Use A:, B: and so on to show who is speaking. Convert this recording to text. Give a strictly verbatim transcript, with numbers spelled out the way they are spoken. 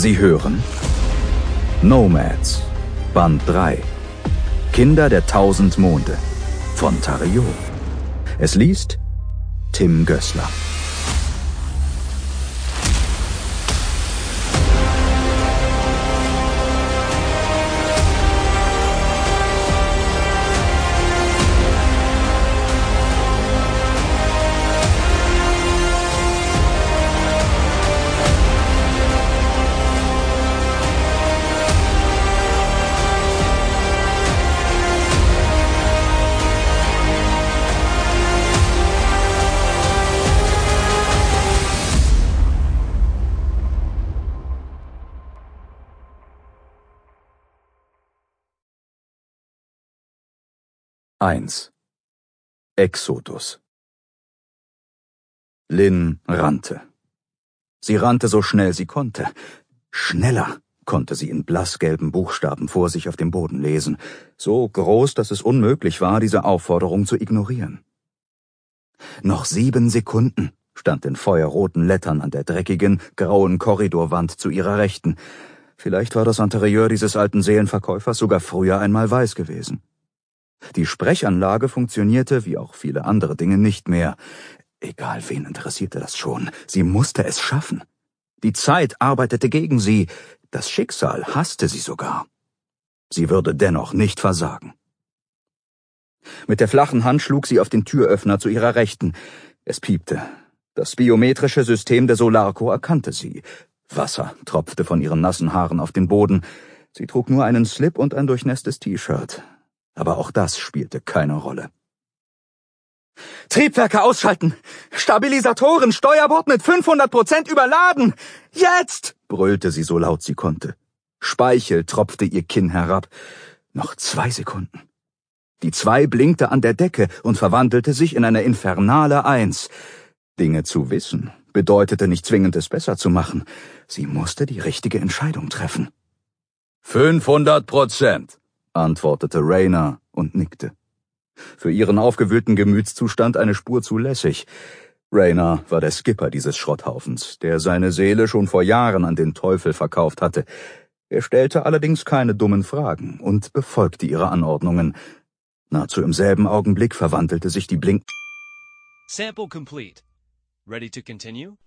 A: Sie hören Nomads, Band drei. Kinder der tausend Monde von Thariot. Es liest Tim Gößler. eins. Exodus. Lynn rannte. Sie rannte so schnell sie konnte. Schneller konnte sie in blassgelben Buchstaben vor sich auf dem Boden lesen, so groß, dass es unmöglich war, diese Aufforderung zu ignorieren. Noch sieben Sekunden, stand in feuerroten Lettern an der dreckigen, grauen Korridorwand zu ihrer Rechten. Vielleicht war das Interieur dieses alten Seelenverkäufers sogar früher einmal weiß gewesen. Die Sprechanlage funktionierte, wie auch viele andere Dinge, nicht mehr. Egal, wen interessierte das schon. Sie musste es schaffen. Die Zeit arbeitete gegen sie. Das Schicksal hasste sie sogar. Sie würde dennoch nicht versagen. Mit der flachen Hand schlug sie auf den Türöffner zu ihrer Rechten. Es piepte. Das biometrische System der Solarco erkannte sie. Wasser tropfte von ihren nassen Haaren auf den Boden. Sie trug nur einen Slip und ein durchnässtes T-Shirt. Aber auch das spielte keine Rolle. Triebwerke ausschalten! Stabilisatoren, Steuerbord mit fünfhundert Prozent überladen! Jetzt! Brüllte sie so laut sie konnte. Speichel tropfte ihr Kinn herab. Noch zwei Sekunden. Die Zwei blinkte an der Decke und verwandelte sich in eine infernale Eins. Dinge zu wissen bedeutete nicht zwingend, es besser zu machen. Sie musste die richtige Entscheidung treffen. Fünfhundert Prozent! antwortete Raynor und nickte. Für ihren aufgewühlten Gemütszustand eine Spur zu lässig. Raynor war der Skipper dieses Schrotthaufens, der seine Seele schon vor Jahren an den Teufel verkauft hatte. Er stellte allerdings keine dummen Fragen und befolgte ihre Anordnungen. Nahezu im selben Augenblick verwandelte sich die Blink...
B: Sample complete. Ready to continue?